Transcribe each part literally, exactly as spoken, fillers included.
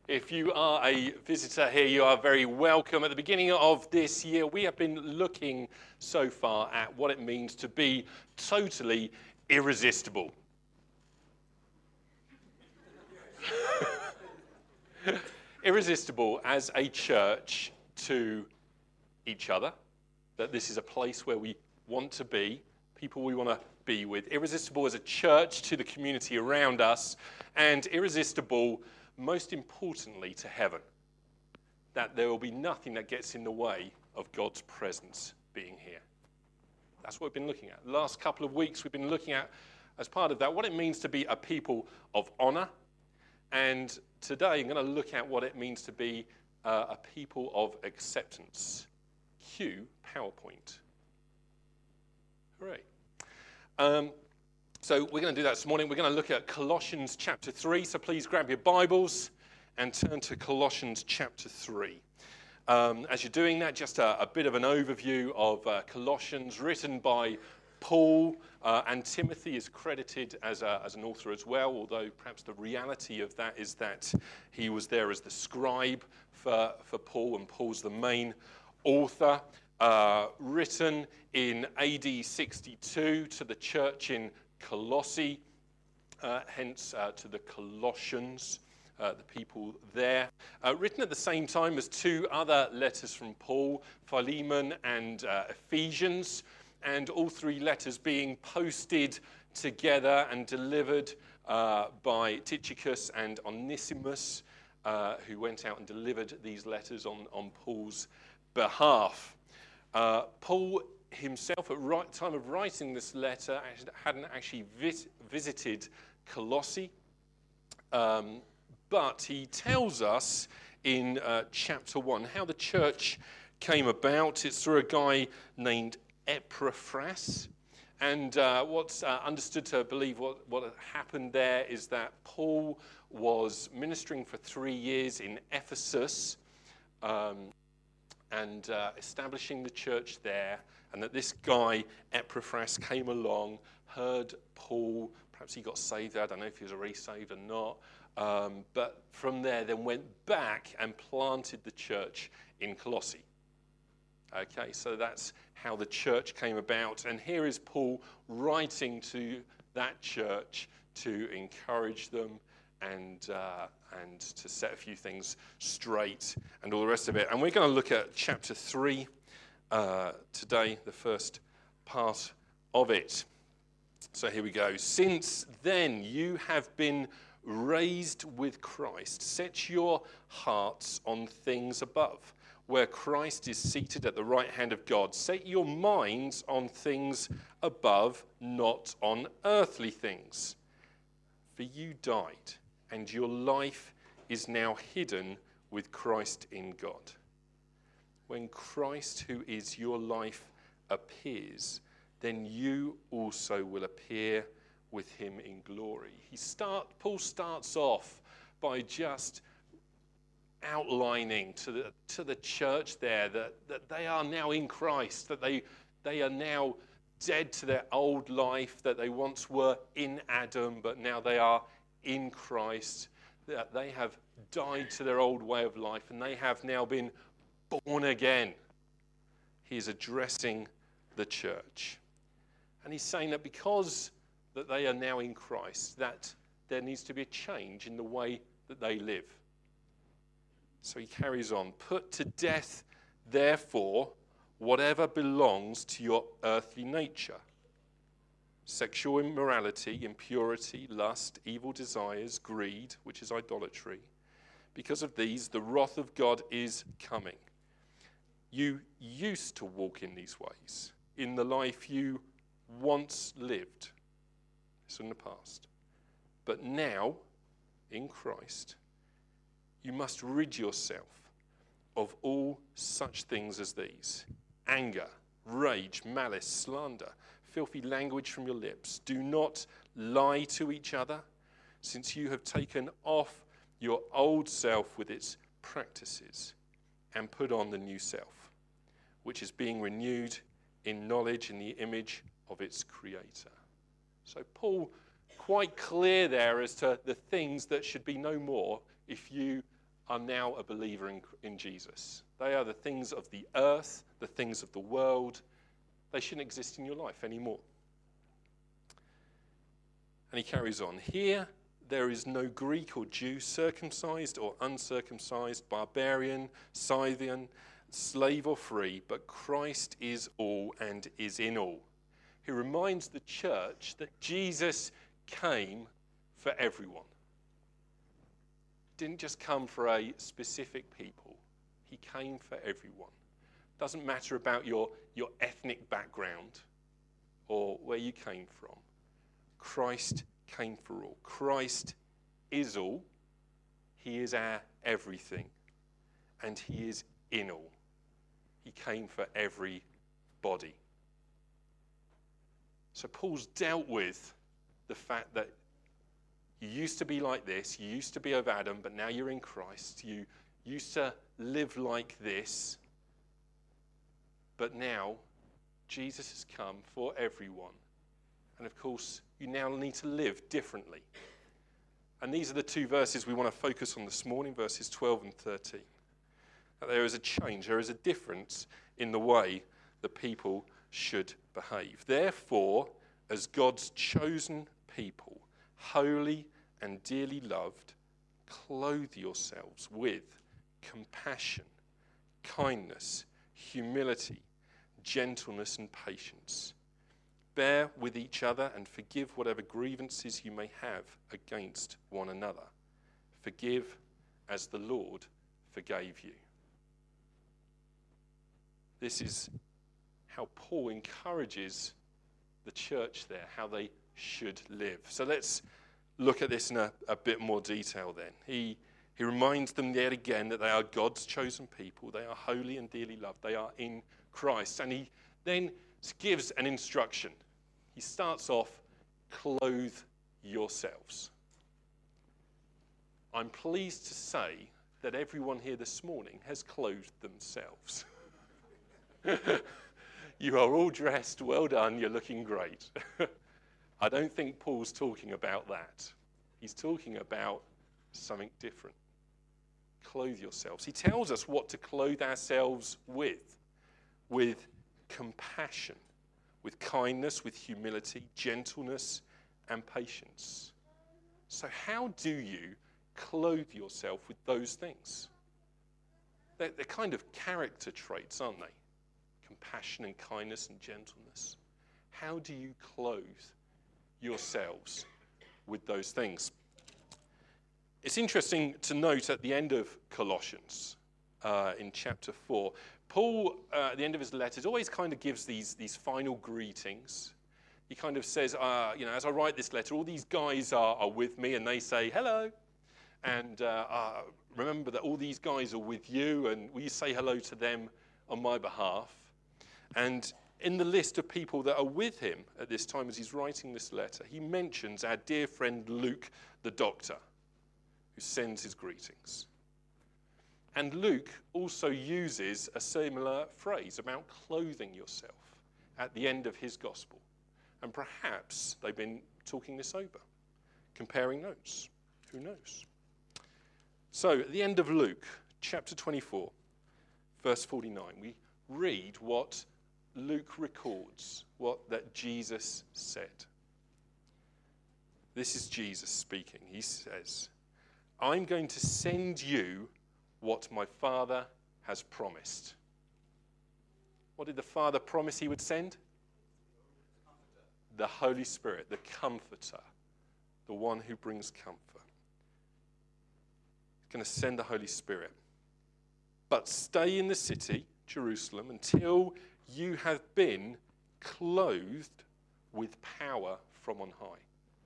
If you are a visitor here, you are very welcome. At the beginning of this year, we have been looking so far at what it means to be totally irresistible. Irresistible as a church to each other, that this is a place where we want to be, people we want to be with. Irresistible as a church to the community around us, and irresistible, most importantly, to heaven. That there will be nothing that gets in the way of God's presence being here. That's what we've been looking at. The last couple of weeks we've been looking at, as part of that, what it means to be a people of honor. And today I'm going to look at what it means to be uh, a people of acceptance. Cue PowerPoint. Hooray. Um, so we're going to do that this morning. We're going to look at Colossians chapter three. So please grab your Bibles and turn to Colossians chapter three. Um, as you're doing that, just a, a bit of an overview of uh, Colossians, written by Paul, uh, and Timothy is credited as, a, as an author as well, although perhaps the reality of that is that he was there as the scribe for, for Paul, and Paul's the main author. Uh, written in A D sixty-two to the church in Colossae, uh, hence uh, to the Colossians, uh, the people there. Uh, written at the same time as two other letters from Paul, Philemon and uh, Ephesians, and all three letters being posted together and delivered uh, by Tychicus and Onesimus, uh, who went out and delivered these letters on, on Paul's behalf. Uh, Paul himself, at the time of writing this letter, hadn't actually vis- visited Colossae, um, but he tells us in uh, chapter one how the church came about. It's through a guy named Epaphras, and uh, what's uh, understood to believe what, what happened there is that Paul was ministering for three years in Ephesus, um, and uh, establishing the church there, and that this guy, Epaphras, came along, heard Paul, perhaps he got saved there, I don't know if he was already saved or not, um, but from there then went back and planted the church in Colossae. Okay, so that's how the church came about, and here is Paul writing to that church to encourage them and uh, and to set a few things straight and all the rest of it. And we're going to look at chapter three uh, today, the first part of it. So here we go. Since then you have been raised with Christ. Set your hearts on things above, where Christ is seated at the right hand of God. Set your minds on things above, not on earthly things. For you died, and your life is now hidden with Christ in God. When Christ, who is your life, appears, then you also will appear with him in glory. He start, Paul starts off by just outlining to the, to the church there that, that they are now in Christ, that they, they are now dead to their old life, that they once were in Adam, but now they are in Christ, that they have died to their old way of life, and they have now been born again. He is addressing the church. And he's saying that because that they are now in Christ, that there needs to be a change in the way that they live. So he carries on. Put to death, therefore, whatever belongs to your earthly nature. Sexual immorality, impurity, lust, evil desires, greed, which is idolatry. Because of these, the wrath of God is coming. You used to walk in these ways, in the life you once lived. It's in the past. But now, in Christ, you must rid yourself of all such things as these: anger, rage, malice, slander, filthy language from your lips. Do not lie to each other, since you have taken off your old self with its practices and put on the new self, which is being renewed in knowledge in the image of its creator. So Paul, quite clear there as to the things that should be no more if you are now a believer in, in Jesus. They are the things of the earth, the things of the world. They shouldn't exist in your life anymore. And he carries on. Here there is no Greek or Jew, circumcised or uncircumcised, barbarian, Scythian, slave or free, but Christ is all and is in all. He reminds the church that Jesus came for everyone. Didn't just come for a specific people. He came for everyone. Doesn't matter about your, your ethnic background or where you came from. Christ came for all. Christ is all. He is our everything. And he is in all. He came for everybody. So Paul's dealt with the fact that you used to be like this, you used to be of Adam, but now you're in Christ. You used to live like this, but now Jesus has come for everyone. And of course, you now need to live differently. And these are the two verses we want to focus on this morning, verses twelve and thirteen. That there is a change, there is a difference in the way the people should behave. Therefore, as God's chosen people, holy and dearly loved, clothe yourselves with compassion, kindness, humility, gentleness, and patience. Bear with each other and forgive whatever grievances you may have against one another. Forgive as the Lord forgave you. This is how Paul encourages the church there, how they should live. So let's look at this in a, a bit more detail then. He, he reminds them yet again that they are God's chosen people. They are holy and dearly loved. They are in Christ. And he then gives an instruction. He starts off, clothe yourselves. I'm pleased to say that everyone here this morning has clothed themselves. You are all dressed, well done, you're looking great. I don't think Paul's talking about that. He's talking about something different. Clothe yourselves. He tells us what to clothe ourselves with. With compassion, with kindness, with humility, gentleness, and patience. So how do you clothe yourself with those things? They're, they're kind of character traits, aren't they? Compassion and kindness and gentleness. How do you clothe yourselves with those things? It's interesting to note at the end of Colossians, uh, in chapter four, Paul, uh, at the end of his letters, always kind of gives these, these final greetings. He kind of says, uh, you know, as I write this letter, all these guys are, are with me, and they say, hello. And uh, uh, remember that all these guys are with you, and will you say hello to them on my behalf? And in the list of people that are with him at this time as he's writing this letter, he mentions our dear friend Luke, the doctor, who sends his greetings. And Luke also uses a similar phrase about clothing yourself at the end of his gospel. And perhaps they've been talking this over, comparing notes. Who knows? So at the end of Luke, chapter twenty-four, verse forty-nine, we read what Luke records, what that Jesus said. This is Jesus speaking. He says, I'm going to send you what my Father has promised. What did the Father promise he would send? The Holy Spirit, the Comforter, the one who brings comfort. He's going to send the Holy Spirit. But stay in the city, Jerusalem, until you have been clothed with power from on high.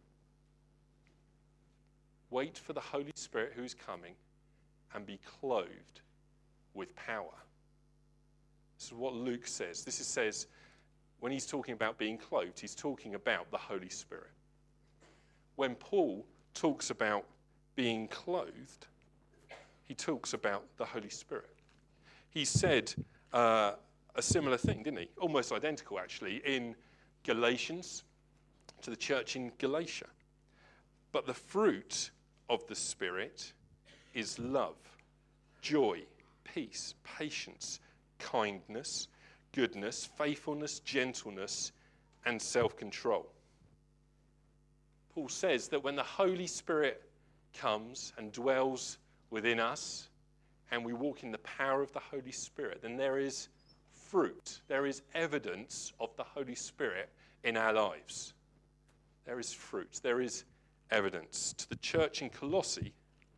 Wait for the Holy Spirit who is coming and be clothed with power. This is what Luke says. This is, says, when he's talking about being clothed, he's talking about the Holy Spirit. When Paul talks about being clothed, he talks about the Holy Spirit. He said uh, a similar thing, didn't he? Almost identical, actually, in Galatians, to the church in Galatia. But the fruit of the Spirit is love, joy, peace, patience, kindness, goodness, faithfulness, gentleness, and self-control. Paul says that when the Holy Spirit comes and dwells within us, and we walk in the power of the Holy Spirit, then there is fruit, there is evidence of the Holy Spirit in our lives. There is fruit, there is evidence. To the church in Colossae,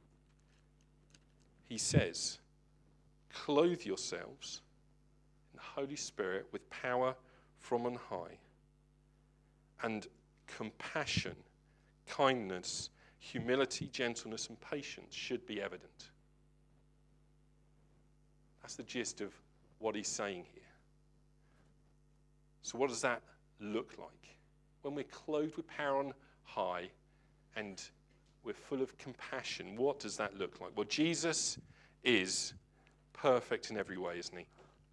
he says, clothe yourselves in the Holy Spirit with power from on high, and compassion, kindness, humility, gentleness, and patience should be evident. That's the gist of what he's saying here. So what does that look like? When we're clothed with power on high and we're full of compassion, what does that look like? Well, Jesus is perfect in every way, isn't he?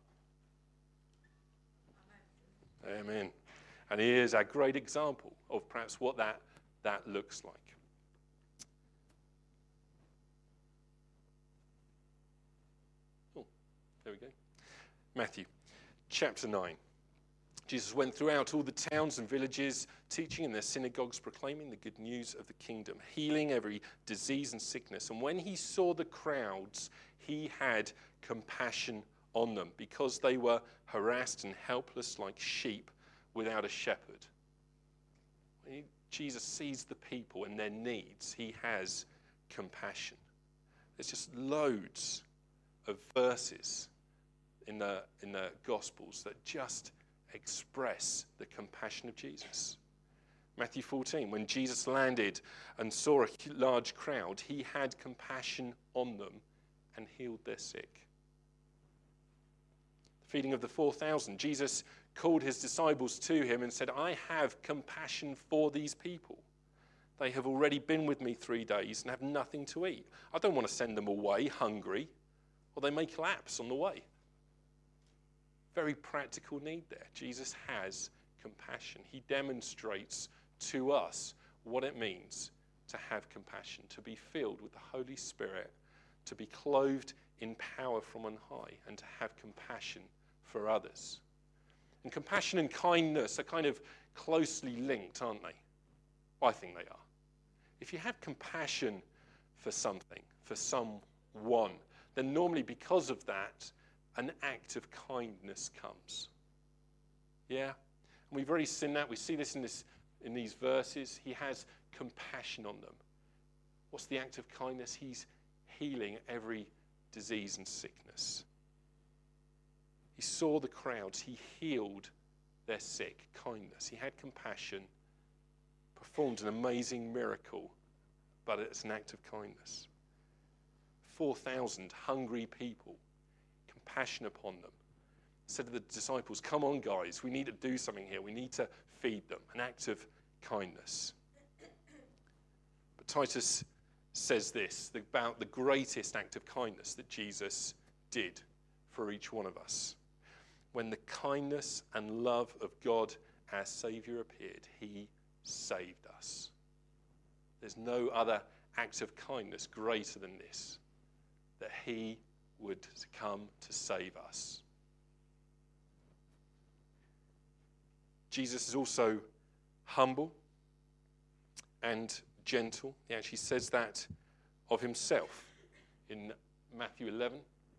Amen. Amen. And he is a great example of perhaps what that, that looks like. Oh, there we go. Matthew chapter nine. Jesus went throughout all the towns and villages, teaching in their synagogues, proclaiming the good news of the kingdom, healing every disease and sickness. And when he saw the crowds, he had compassion on them, because they were harassed and helpless like sheep without a shepherd. When he, Jesus sees the people and their needs, he has compassion. There's just loads of verses in the, in the Gospels that just express the compassion of Jesus. Matthew fourteen, when Jesus landed and saw a large crowd, he had compassion on them and healed their sick. The feeding of the four thousand, Jesus called his disciples to him and said, I have compassion for these people. They have already been with me three days and have nothing to eat. I don't want to send them away hungry, or they may collapse on the way. Very practical need there. Jesus has compassion. He demonstrates to us what it means to have compassion, to be filled with the Holy Spirit, to be clothed in power from on high, and to have compassion for others. And compassion and kindness are kind of closely linked, aren't they? Well, I think they are. If you have compassion for something, for someone, then normally because of that, an act of kindness comes. Yeah? And we've already seen that. We see this in, this in these verses. He has compassion on them. What's the act of kindness? He's healing every disease and sickness. He saw the crowds. He healed their sick. Kindness. He had compassion, performed an amazing miracle, but it's an act of kindness. four thousand hungry people, compassion upon them. Said to the disciples, come on guys, we need to do something here. We need to feed them. An act of kindness. But Titus says this about the greatest act of kindness that Jesus did for each one of us. When the kindness and love of God, our Saviour, appeared, he saved us. There's no other act of kindness greater than this, that he would come to save us. Jesus is also humble and gentle. He actually says that of himself in Matthew eleven.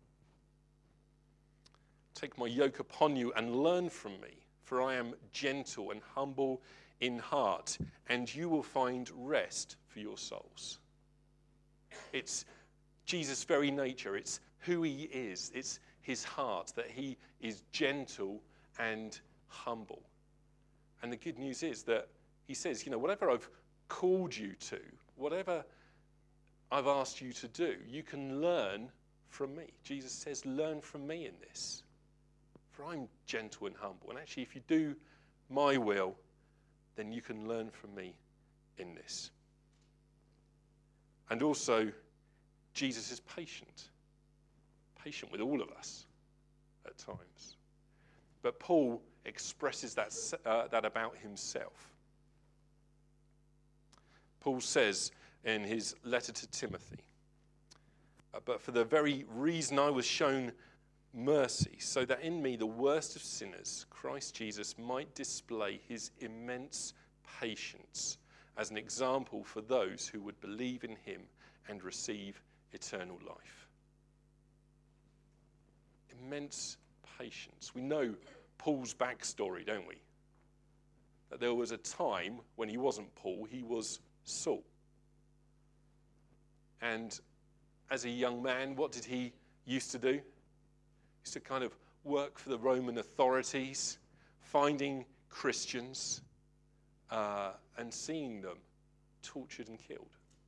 Take my yoke upon you and learn from me, for I am gentle and humble in heart, and you will find rest for your souls. It's Jesus' very nature. It's who he is. It's his heart, that he is gentle and humble. And the good news is that he says, you know, whatever I've called you to, whatever I've asked you to do, you can learn from me. Jesus says, learn from me in this. For I'm gentle and humble. And actually, if you do my will, then you can learn from me in this. And also, Jesus is patient. Patient with all of us at times. But Paul expresses that, uh, that about himself. Paul says in his letter to Timothy, uh, but for the very reason I was shown mercy, so that in me, the worst of sinners, Christ Jesus might display his immense patience as an example for those who would believe in him and receive eternal life. Immense patience. We know Paul's backstory, don't we? That there was a time when he wasn't Paul, he was Saul. And as a young man, what did he used to do? He used to kind of work for the Roman authorities, finding Christians uh, and seeing them tortured and killed.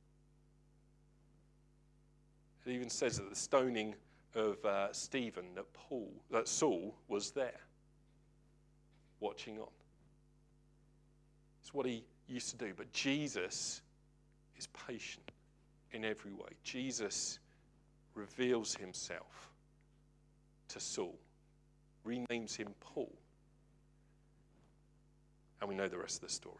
It even says that the stoning of uh, Stephen, that Paul, that Saul was there, watching on. It's what he used to do. But Jesus is patient in every way. Jesus reveals himself to Saul, renames him Paul, and we know the rest of the story.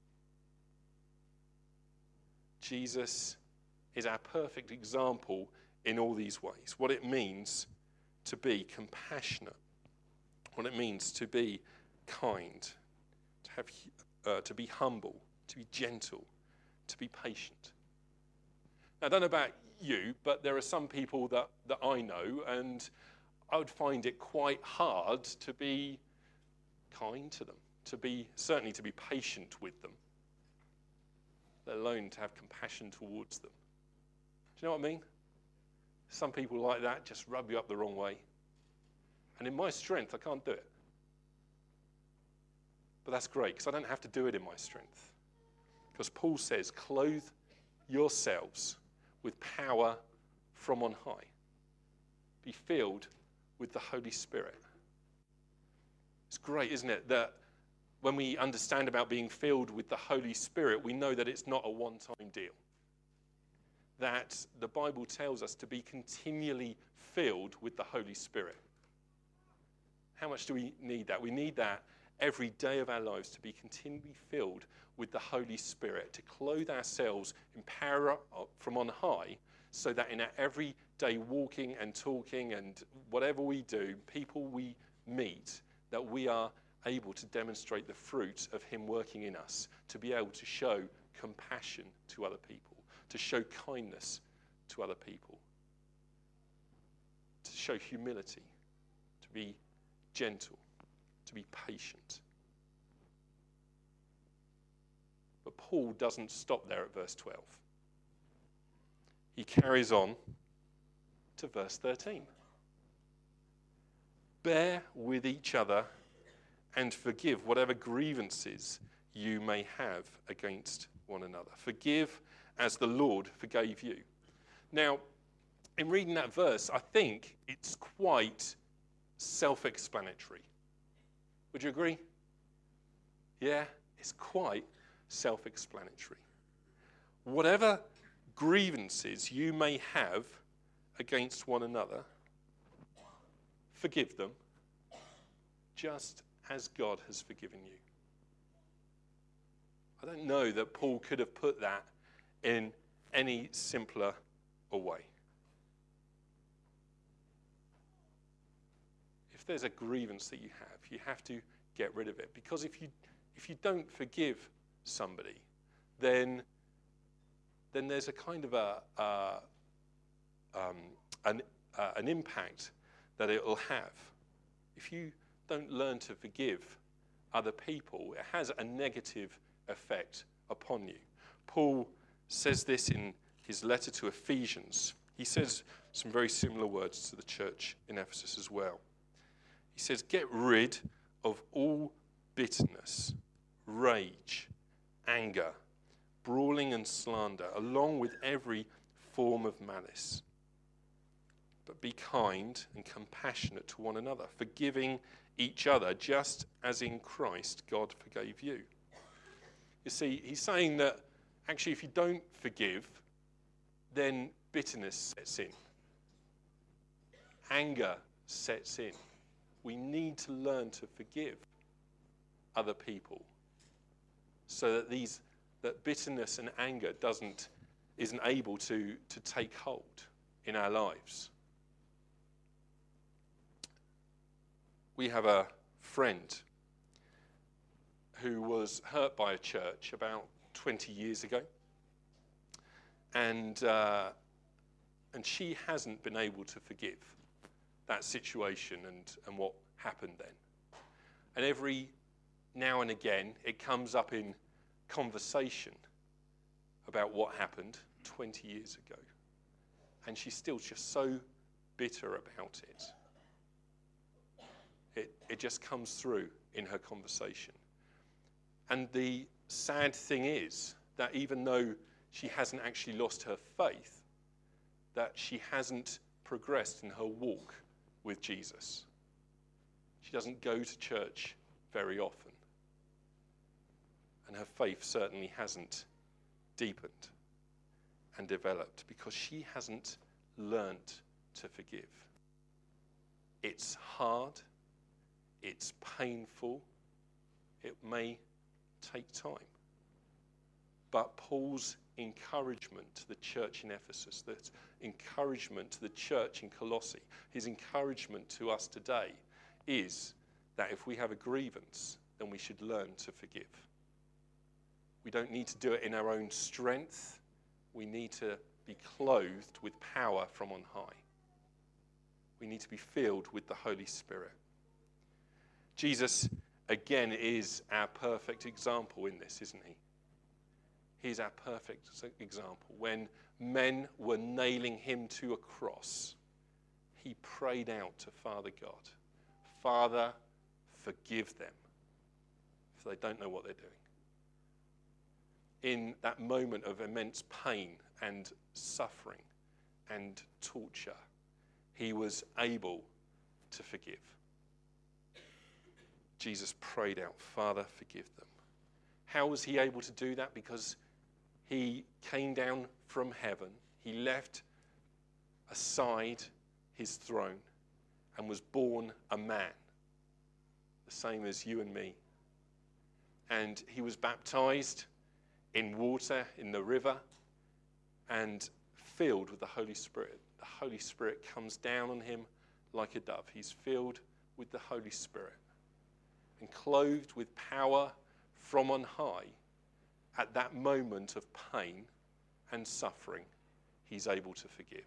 Jesus is our perfect example in all these ways. What it means to be compassionate, what it means to be kind, to have, uh, to be humble, to be gentle, to be patient. Now, I don't know about you, but there are some people that, that I know, and I would find it quite hard to be kind to them, to be certainly to be patient with them, let alone to have compassion towards them. Do you know what I mean? Some people like that just rub you up the wrong way. And in my strength, I can't do it. But that's great, because I don't have to do it in my strength. Because Paul says, clothe yourselves with power from on high. Be filled with the Holy Spirit. It's great, isn't it, that when we understand about being filled with the Holy Spirit, we know that it's not a one-time deal. That the Bible tells us to be continually filled with the Holy Spirit. How much do we need that? We need that every day of our lives, to be continually filled with the Holy Spirit, to clothe ourselves in power from on high, so that in our everyday walking and talking and whatever we do, people we meet, that we are able to demonstrate the fruit of him working in us, to be able to show compassion to other people, to show kindness to other people, to show humility, to be gentle, to be patient. But Paul doesn't stop there at verse twelve. He carries on to verse thirteen. Bear with each other and forgive whatever grievances you may have against one another. Forgive as the Lord forgave you. Now, in reading that verse, I think it's quite self-explanatory. Would you agree? Yeah, it's quite self-explanatory. Whatever grievances you may have against one another, forgive them, just as God has forgiven you. I don't know that Paul could have put that in any simpler a way. If there's a grievance that you have, you have to get rid of it. Because if you if you don't forgive somebody, then then there's a kind of a uh, um, an uh, an impact that it will have. If you don't learn to forgive other people, it has a negative effect upon you. Paul says this in his letter to Ephesians. He says some very similar words to the church in Ephesus as well. He says, get rid of all bitterness, rage, anger, brawling and slander, along with every form of malice. But be kind and compassionate to one another, forgiving each other, just as in Christ God forgave you. You see, he's saying that actually if you don't forgive, then bitterness sets in. Anger sets in. We need to learn to forgive other people so that these that bitterness and anger doesn't isn't able to, to take hold. in our lives. We have a friend who was hurt by a church about twenty years ago. And, uh, and she hasn't been able to forgive that situation and, and what happened then. And every now and again, it comes up in conversation about what happened twenty years ago. And she's still just so bitter about it. It, it just comes through in her conversation. And the sad thing is that even though she hasn't actually lost her faith, that she hasn't progressed in her walk with Jesus. She doesn't go to church very often. And her faith certainly hasn't deepened and developed because she hasn't learnt to forgive. It's hard. It's painful. It may take time. But Paul's encouragement to the church in Ephesus, that encouragement to the church in Colossae, his encouragement to us today is that if we have a grievance, then we should learn to forgive. We don't need to do it in our own strength. We need to be clothed with power from on high. We need to be filled with the Holy Spirit. Jesus, again, is our perfect example in this, isn't he? He's our perfect example. When men were nailing him to a cross, he prayed out to Father God, Father, forgive them, for they don't know what they're doing. In that moment of immense pain and suffering and torture, he was able to forgive. Jesus prayed out, Father, forgive them. How was he able to do that? Because he came down from heaven, he left aside his throne and was born a man, the same as you and me. And he was baptized in water in the river and filled with the Holy Spirit. The Holy Spirit comes down on him like a dove. He's filled with the Holy Spirit and clothed with power from on high. At that moment of pain and suffering, he's able to forgive.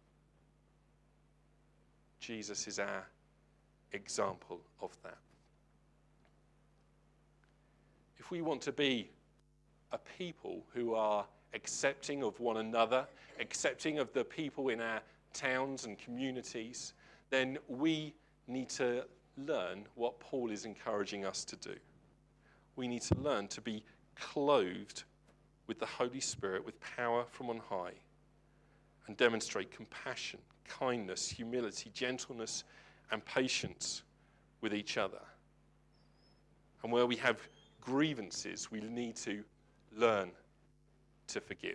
Jesus is our example of that. If we want to be a people who are accepting of one another, accepting of the people in our towns and communities, then we need to learn what Paul is encouraging us to do. We need to learn to be clothed with the Holy Spirit, with power from on high, and demonstrate compassion, kindness, humility, gentleness, and patience with each other. And where we have grievances, we need to learn to forgive.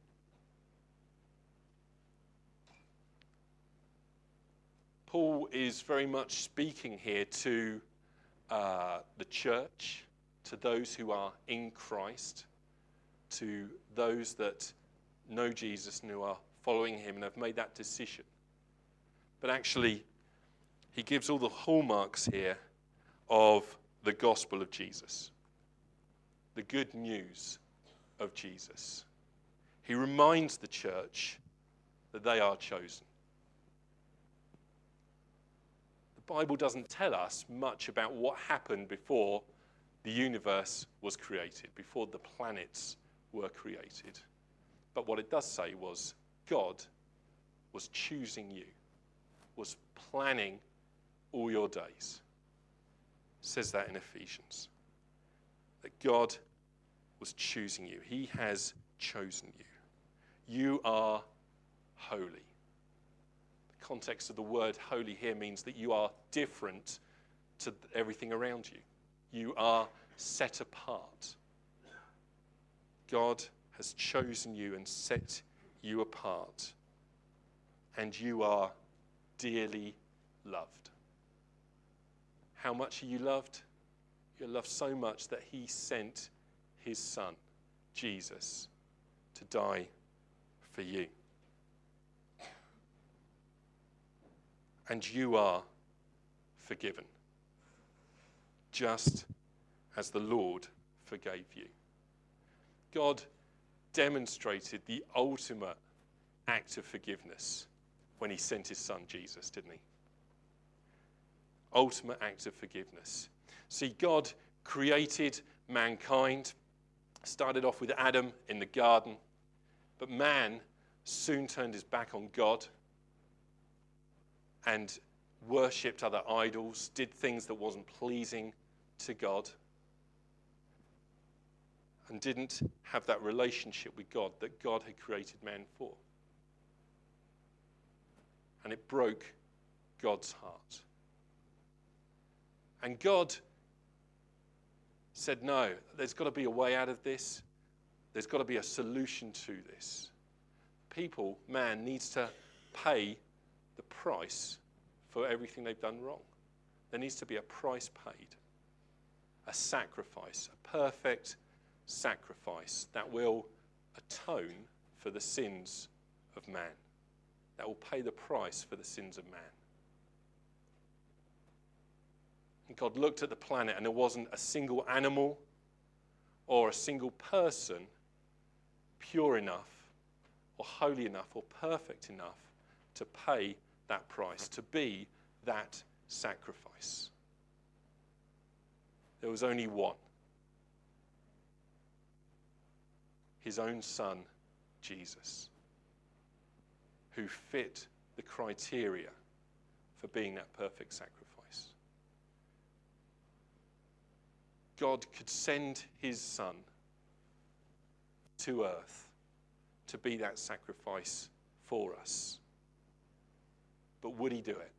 Paul is very much speaking here to uh, the church, to those who are in Christ, to those that know Jesus and who are following him and have made that decision. But actually, he gives all the hallmarks here of the gospel of Jesus, the good news of Jesus. He reminds the church that they are chosen. The Bible doesn't tell us much about what happened before the universe was created, before the planets were created. But what it does say was God was choosing you, was planning all your days. It says that in Ephesians. That God was choosing you. He has chosen you. You are holy. The context of the word holy here means that you are different to everything around you. You are set apart. God has chosen you and set you apart. And you are dearly loved. How much are you loved? You're loved so much that he sent his son, Jesus, to die for you. and you are forgiven, just as the Lord forgave you. God demonstrated the ultimate act of forgiveness when he sent his son Jesus, didn't he? Ultimate act of forgiveness. See, God created mankind, started off with Adam in the garden, but man soon turned his back on God and worshipped other idols, did things that wasn't pleasing to God, and didn't have that relationship with God that God had created man for. And it broke God's heart. And God said, no, there's got to be a way out of this. There's got to be a solution to this. People, man, needs to pay the price for everything they've done wrong. There needs to be a price paid, a sacrifice, a perfect sacrifice that will atone for the sins of man, that will pay the price for the sins of man. And God looked at the planet, and there wasn't a single animal or a single person pure enough or holy enough or perfect enough to pay that price, to be that sacrifice. There was only one. His own son, Jesus, who fit the criteria for being that perfect sacrifice. God could send his son to earth to be that sacrifice for us. But would he do it?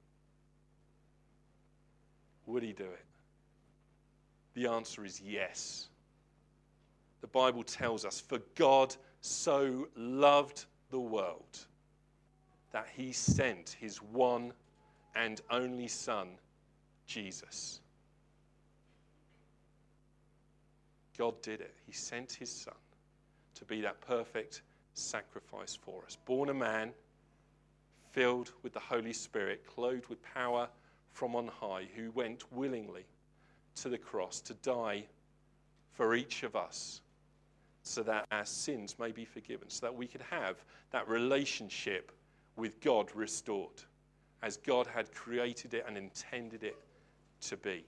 Would he do it? The answer is yes. The Bible tells us, for God so loved the world that he sent his one and only son, Jesus. God did it. He sent his son to be that perfect sacrifice for us. Born a man, filled with the Holy Spirit, clothed with power from on high, who went willingly to the cross to die for each of us so that our sins may be forgiven, so that we could have that relationship with God restored as God had created it and intended it to be.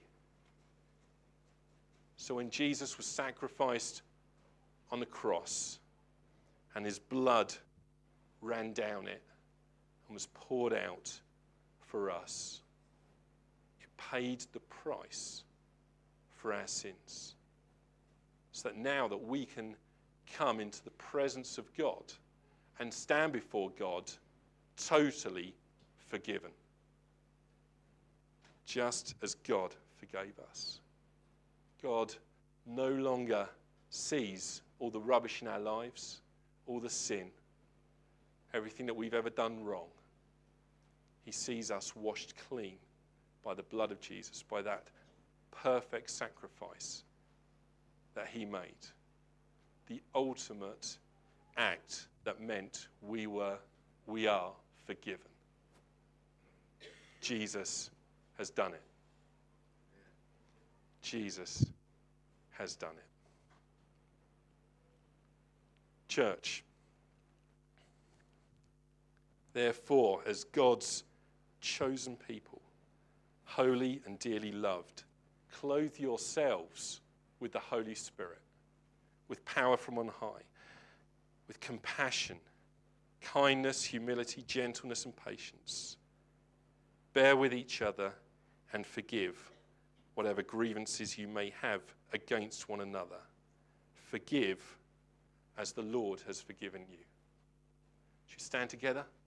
So when Jesus was sacrificed on the cross and his blood ran down it and was poured out for us, it paid the price for our sins. So that now that we can come into the presence of God and stand before God totally forgiven, just as God forgave us. God no longer sees all the rubbish in our lives, all the sin, everything that we've ever done wrong. He sees us washed clean by the blood of Jesus, by that perfect sacrifice that he made. The ultimate act that meant we were, we are forgiven. Jesus has done it. Jesus has done it. Church, therefore, as God's chosen people, holy and dearly loved, clothe yourselves with the Holy Spirit, with power from on high, with compassion, kindness, humility, gentleness, and patience. Bear with each other and forgive whatever grievances you may have against one another. Forgive as the Lord has forgiven you. Should we stand together?